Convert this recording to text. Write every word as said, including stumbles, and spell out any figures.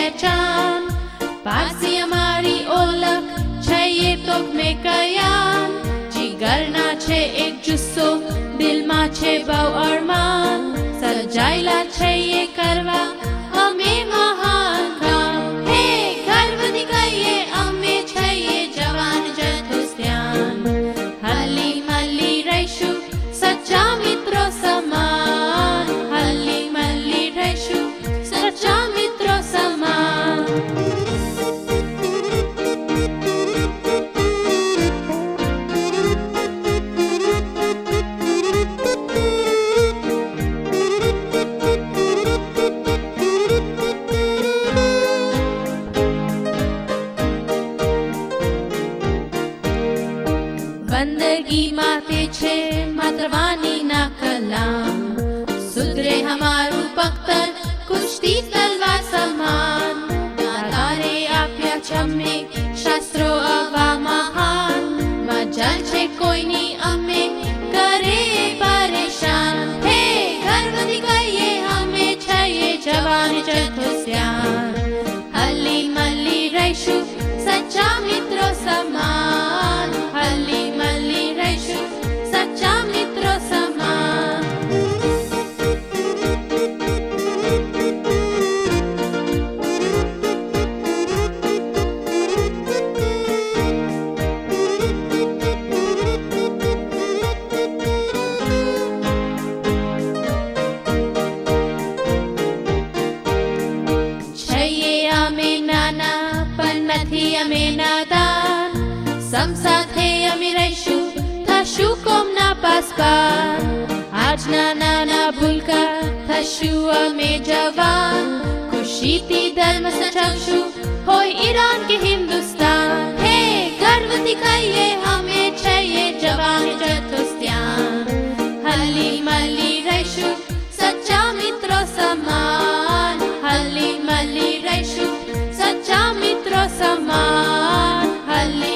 पहचान, पासी हमारी ओळख છે ये तोक में कयान, जिगरना છે एक जुस्सो, दिलમાં છે બહુ અરમાન, સજાયેલા છે ये કરવા અમે મહાન કામ, હે ગર્વથી કહીએ અમે છીએ જવાન જથુસ્યાન, હલી મલી રહીશું સચ્ચા મિત્રો સમાન, હલી મલી રહીશું સચ્ચા મિત્રો સમાન. बंदगी माते छे मात्र वाणी ना कलाम, सुधरे हमारू पक्तर कुश्ती तलवार समान, दातारे आप्या छमे शास्त्रो अवा महान, मजाल छे कोईनी अमे करे परेशान, हे गर्वथी कहीए अमे छीए जवान जथुस्यान, हली मली रहीશું सच्चा મિત્રો સમાન, હલી મલી રહીશું સચ્ચા મિત્રો સમાન. છીએ અમે નાના પણ નથી અમે નાદાન, સમ સાથે અમે રહીશું થશું કોમના પાસપાન, આજના નાના ભૂલકા થશું અમે જવાન, ખુશીથી ધર્મ સચવશું હોય ઈરાન કે હિન્દુસ્તાન, હે ગર્વથી કહીએ અમે છીએ જવાન જથુસ્યાન, હલી મલી રહીશું સચ્ચા મિત્રો સમાન, હલી મલી રહીશું સચ્ચા મિત્રો સમાન, હલી